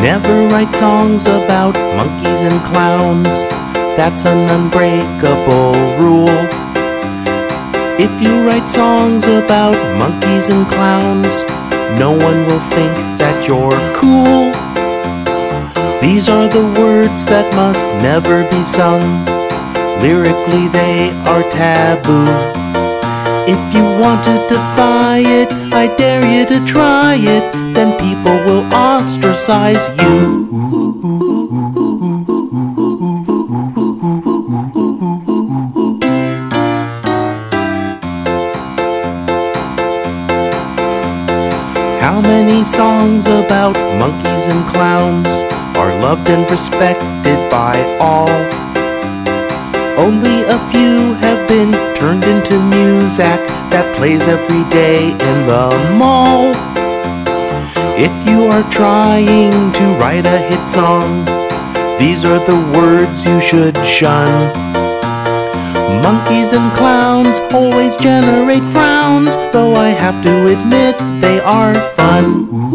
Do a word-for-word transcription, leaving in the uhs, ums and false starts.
Never write songs about monkeys and clowns. That's an unbreakable rule. If you write songs about monkeys and clowns, no one will think that you're cool. These are the words that must never be sung. Lyrically they are taboo. If you want to defy it, I dare you to try it. Then people will ostracize you. How many songs about monkeys and clowns are loved and respected by all? Only a few have been turned into music that plays every day in the mall. If you are trying to write a hit song, these are the words you should shun. Monkeys and clowns always generate frowns, though I have to admit they are fun.